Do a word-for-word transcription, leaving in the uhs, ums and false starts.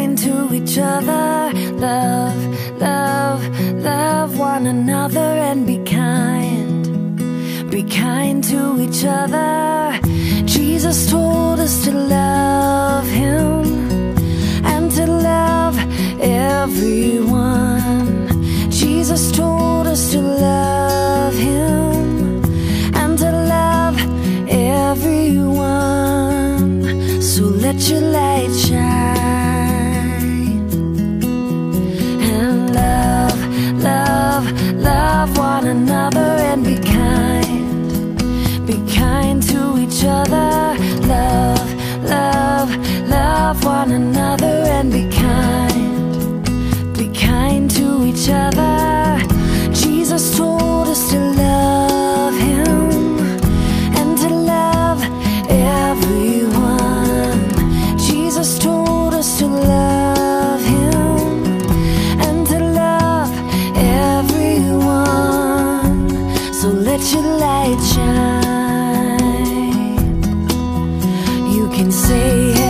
kind to each other. Love, love, love one another and be kind. Be kind to each other. Jesus told us to love Him and to love everyone. Jesus told us to love Him and to love everyone. So let your light shine and love, love, love one another and be kind. Be kind to each other. Love, love, love one another and be kind. Be kind to each other. Jesus told us to love Him and to love everyone. Jesus told us to love Him and to love everyone. So let your light shine. You can say